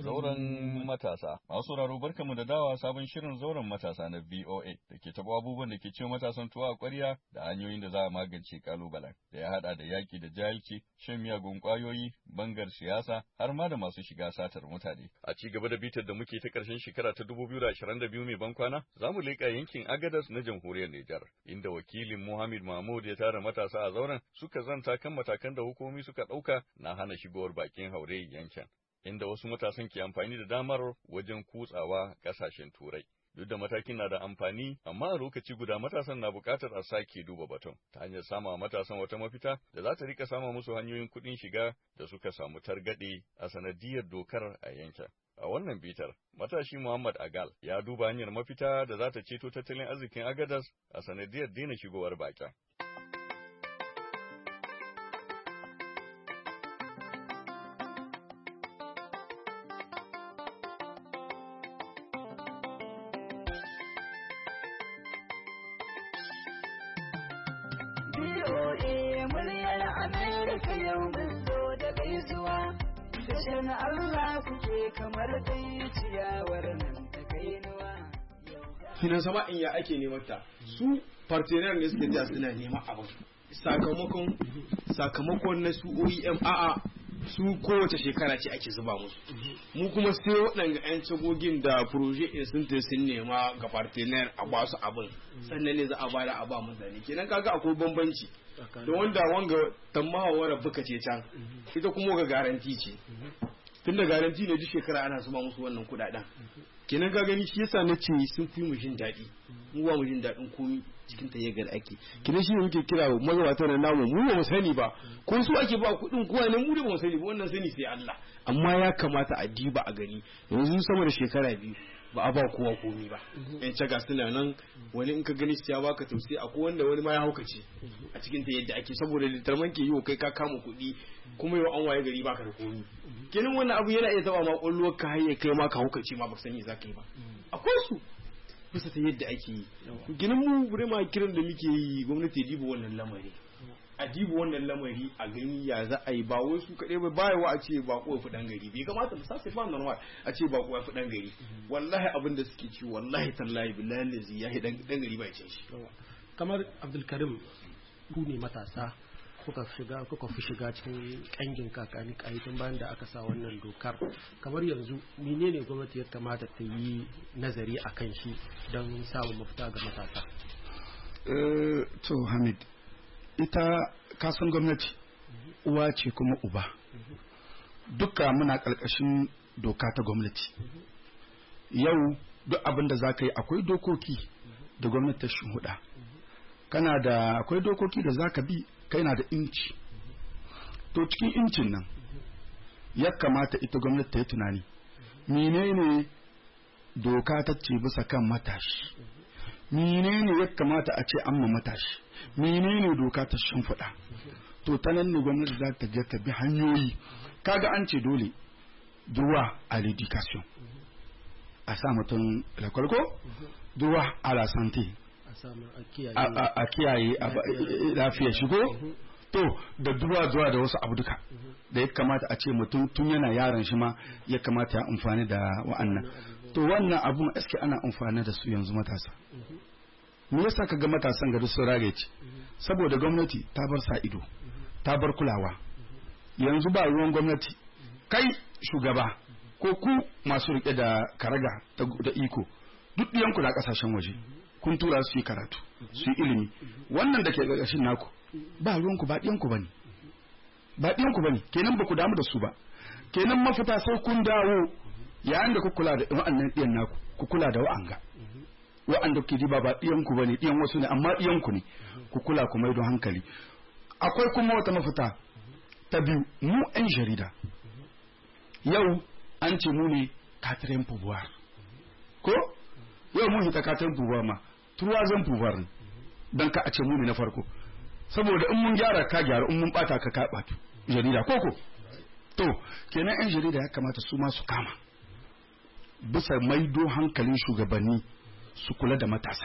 Zauren matasa. Masu sauraro barkamu da dawa sabon shirin zauren matasa na VOA da ke taɓa abubuwan da ke ce matasan tuwa a ƙwarya da hanyoyin da za a magance kalubalen da ya haɗa da yaƙi da jahilci, shan miyagun ƙwayoyi, bangar siyasa har ma da masu shiga satar mutane. A ci gaba da bitar da muke ta ƙarshen shekara ta 2022 mai bankwana, za mu leƙa yankin Agadas na jamhuriyar Nijar, inda wakilin Muhammad Mahmud ya tara matasa a zauren suka zanta kan matakan da hukumomi suka ɗauka na hana shigowar bakin haure yankin. Inda wasu matasan ke amfani da damar wajen kutsawa ƙasashen Turai. Duk da matakin na da amfani, amma a lokaci guda matasan na buƙatar a sake duba batun, ta hanyar sama matasan wata mafita da za ta rika sama musu hanyoyin kuɗin shiga da suka samu targaɗe a sanadiyar dokar a yankin. A wannan bitar, matashi Muhammad Agal ya duba hanyar mafita da za ta ceto tattalin arzikin Agadas a sanadiyar daina shigowar baƙin. BOA muryar Amerika yau mun zo da gaisuwa, tashin Allah kuke kamar dai ciyawar nan ta kainuwa. Finan sama in ya ake neman ta, su partner ne suke da suna neman abin. Sakamakon na su OEM su kowace shekara ce ake zuba musu. Mu kuma sai waɗanda 'yan cagogin da proje sun nema ga partner a ba su abin, sannan ne za a bada a ba mutane. Kenan kaga akwai bambanci. Da wanda wanga tamahawar buka ce can, ita kuma ga garanti ce. Tunda garanti ne duk shekara ana zuba musu wannan kuɗaɗen. Kenan ka gani shi yasa na ce sun fi mu jin daɗi. Mu ba mu jin daɗin komi cikin tayyagar ake. Kenan shi ne muke kira magabata na namu mu ba mu sani ba. Ko su ake ba kuɗin kowa ne mu da ba mu sani ba, wannan sani sai Allah. Amma ya kamata a diba a gani. Yanzu sama da shekara 2 ba a ba kowa komi ba. Yan caga suna nan, wani in ka gani shi ya baka tausayi, akwai wanda wani ma ya haukace a cikin ta yadda ake, saboda litarman ke yi wa kai ka kama kuɗi kuma yau an waye gari baka da komi. Kenan wannan abu yana iya taba ma kwallo ka haye kai ma ka haukace ma baka sani zaka yi ba. Akwai su bisa ta yadda ake yi. Ginin mu burema kiran da muke yi gwamnati diba wannan lamari. A diba wannan lamari a gani ya za a yi, ba wai su kaɗai ba bayawa a ce ba ko fi ɗan gari, bai kamata mu sasa fa normal a ce ba ko ya fi ɗan gari. Wallahi abin da suke ci wallahi tallahi billahi lazi ya ɗan gari ba ya ce shi. Kamar Abdulkarim, ku ne matasa kuka fi shiga cikin kangin kakani tun bayan da aka sa wannan dokar. Kamar yanzu menene gwamnati ya kamata ta yi nazari a kan shi don samun mafita ga matasa? To Hamid, ita kasan gwamnati uwa ce kuma uba. Duka muna ƙarƙashin doka ta gwamnati. Yau duk abin da za ka yi akwai dokoki da gwamnati ta shuhuda. Akwai dokoki da za ka bi, kai na da inci. To cikin incin nan ya kamata ita gwamnati ta yi tunani menene doka ta ce bisa kan matashi, menene ya kamata a ce an ma matashi, menene doka ta shimfiɗa. To ta nan ne gwamnati za ta je ta bi hanyoyi. Kaga an ce dole droit à l'éducation, a sa mutum lakwalko, droit à la santé, a kiyaye lafiyar shigo. To da zuwa da wasu abu duka da ya kamata a ce mutum tun yana yaron shi ma ya kamata ya amfani da wa'annan. To wannan abun eske ana amfani da su yanzu matasa. Me yasa kaga matasan gari sun rage? Saboda gwamnati ta bar sa ido, ta bar kulawa. Yanzu ba ruwan gwamnati, kai shugaba ko ku masu rike da karaga da iko, duk ɗiyanku na kasashen waje kun tura su yi karatu, su yi ilimi. Wannan da ke ƙarƙashin naku ba ruwanku, ba ɗiyanku bane, kenan ba ku damu da su ba. Kenan mafita sai kun dawo, yayin da ku kula da wa'annan ɗiyan naku, ku kula da wa'anda ke diba ba ɗiyanku bane, ɗiyan wasu ne amma ɗiyanku ne, ku kula ku maido hankali. Akwai kuma wata mafita ta biyu, mu 'yan jarida yau an ce mu ne katirin pouvoir, ko yau mun hita katirin pouvoir ma troisième pouvoir ne, dan ka a ce mu ne na farko, saboda in mun gyara ka gyara, in mun bata ka batu jarida koko. To kenan 'yan jarida ya kamata su ma su kama bisa maido hankalin shugabanni su kula da matasa.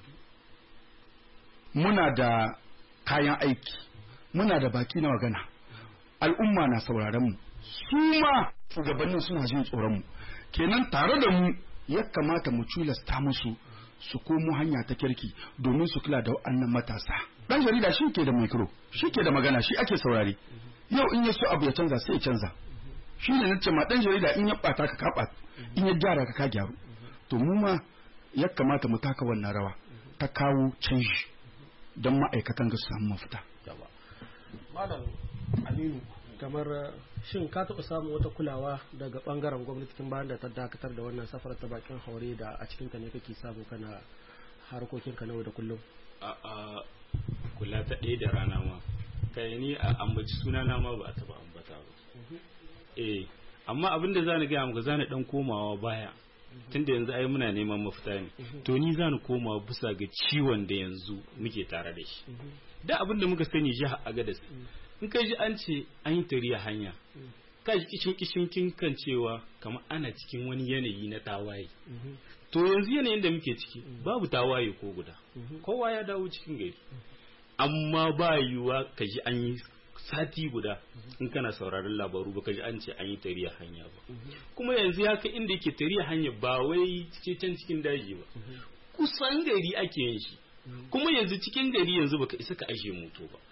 Muna da kayan aiki, muna da baki na magana, al'umma na sauraron mu, su ma shugabannin suna jin tsoron mu kenan tare da mu ya kamata mu culasta musu su komo hanya ta kirki domin su kula da wannan matasa dan jarida shi ke da micro shi ke da magana shi ake saurare yau in ya so abu ya canza sai ya canza shi ne nace ma dan jarida in ya bata ka ka in ya gyara ka gyaru to mu ma ya kamata mu taka wannan rawa ta kawo canji don ma'aikatan ga su samu mafita. Malam Aminu, kamar shin ka taɓa samun wata kulawa daga ɓangaren gwamnati tun bayan da ta dakatar da wannan safarar ta bakin haure da a cikin ka ne kake samu kana harkokinka na yau da kullum? A kula ta ɗaya da rana ma kai ni a ambaci sunana ma ba a taɓa ambata ba. Amma abin da zani gaya muka zani dan komawa baya tunda yanzu ai muna neman mafita ne to ni zani komawa bisa ga ciwon da yanzu muke tare da shi. Da abin da muka sani jiha Agadez in kai ji an ce an yi tariya hanya ka ji kishin kan cewa kamar ana cikin wani yanayi na tawaye to yanzu yanayin da muke ciki babu tawaye ko guda kowa ya dawo cikin gari amma ba yiwuwa ka ji an yi sati guda in kana sauraron labaru ba ka ji an ce an yi tariya hanya ba kuma yanzu ya kai inda yake tariya hanya ba wai can cikin daji ba kusan gari ake yin shi kuma yanzu cikin gari yanzu baka isa ka aje moto ba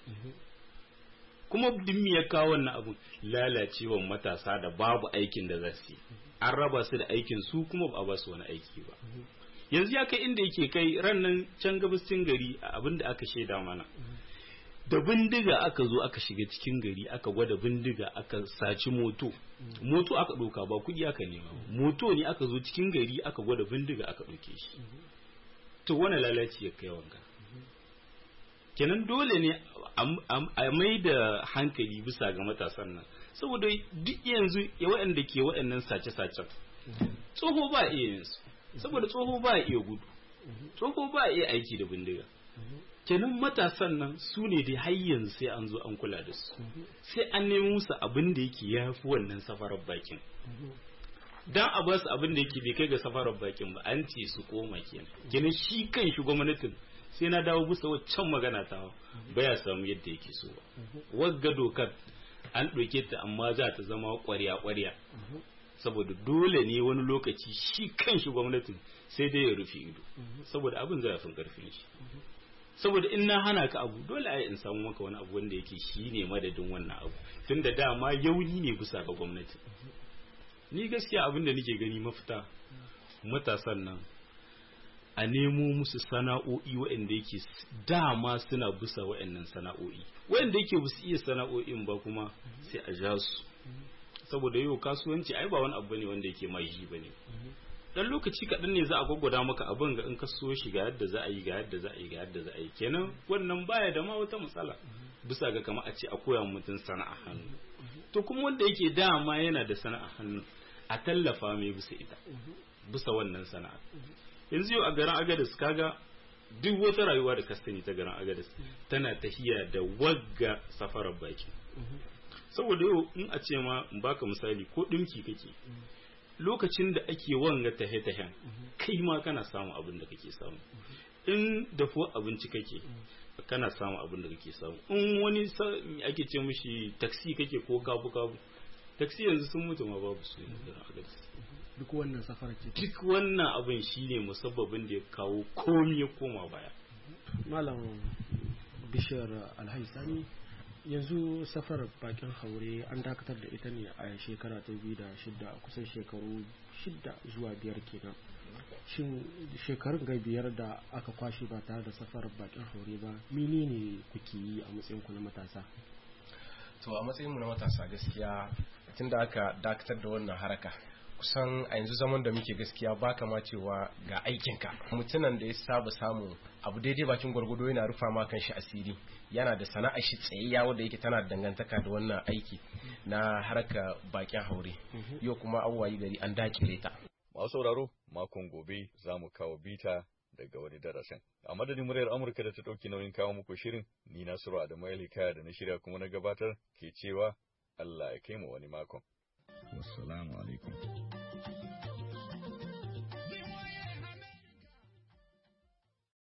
kuma dimmi ya kawo wannan abu lalacewan matasa da babu aikin da za su yi an raba su da aikin su kuma ba a ba su wani aiki ba yanzu ya kai inda yake kai ran nan can gabashin gari abin da aka shaida mana da bindiga aka zo aka shiga cikin gari aka gwada bindiga aka saci moto aka ɗauka ba kuɗi aka nema moto ne aka zo cikin gari aka gwada bindiga aka ɗauke shi to wani lalaci ya kai wanga kenan dole ne a mai da hankali bisa ga matasan nan saboda duk yanzu waɗanda ke waɗannan sace-sacen tsoho ba iya yin su saboda tsoho ba iya gudu tsoho ba iya aiki da bindiga kenan matasan nan su ne dai har yanzu sai an zo an kula da su sai an nemi musu abin da yake yafi wannan safarar bakin dan a basu abin da yake bai kai ga safarar bakin ba an ce su koma kenan shi kan shi gwamnatin sai na dawo bisa waccan magana ta baya samu yadda yake so ba wagga dokar an ɗauke ta amma za ta zama ƙwarya saboda dole ne wani lokaci shi kan shi gwamnatin sai dai ya rufe ido saboda abin zai fin karfin shi saboda in na hana ka abu dole ai in samu maka wani abu wanda yake shi ne madadin wannan abu tunda dama yauni ne bisa ga gwamnati ni gaskiya abin da nake gani mafita matasan nan a nemo musu sana'o'i waɗanda yake dama suna bisa waɗannan sana'o'i waɗanda yake ba su iya sana'o'in ba kuma sai a ja su saboda yau kasuwanci ai ba wani abu ne wanda yake mai ji bane dan lokaci kaɗan ne za a gwaggwada maka abin ga in ka so shi ga yadda za a yi ga yadda za a yi ga yadda za a yi kenan wannan baya da ma wata matsala bisa ga kama a ce a koya mutum sana'a hannu to kuma wanda yake dama yana da sana'a hannu a tallafa mai bisa ita bisa wannan sana'a yanzu yau a garin Agadez kaga duk wata rayuwa da ka sani ta garin Agadez tana tahiya da wagga safarar baki saboda yau in a ce ma in baka misali ko dinki kake lokacin da ake wanga tahe-tahen kai ma kana samu abin da kake samu in dafuwa abinci kake kana samu abin da kake samu in wani ake ce mishi taksi kake ko kabu taksi yanzu sun mutu ma babu su ne duk wannan safara ce duk wannan abin shine musabbabin da ya kawo komai ya koma baya. Malam Bishir Alhaji Sani, yanzu safarar bakin haure an dakatar da ita ne a shekara ta 2006 kusan shekaru 6 zuwa 5 kenan. Shin shekarun ga 5 da aka kwashe ba tare da safarar bakin haure ba menene kuke yi a matsayin ku na matasa? To a matsayin mu na matasa gaskiya tunda aka dakatar da wannan haraka kusan a yanzu zaman da muke gaskiya ba kama cewa ga aikinka mutunan da ya saba samu abu daidai bakin gwargwado yana rufa ma kan shi asiri yana da sana'a shi tsayayya wanda yake tana dangantaka da wannan aiki na haraka bakin haure yau kuma abuwayi gari an dakile ta. Masu sauraro makon gobe za mu kawo bita daga wani darasin. A madadin muryar Amurka da ta ɗauki nauyin kawo muku shirin, ni Nasiru Adamu Hikaya da na shirya kuma na gabatar ke cewa Allah ya kai mu wani makon. Wassalamu alaikum.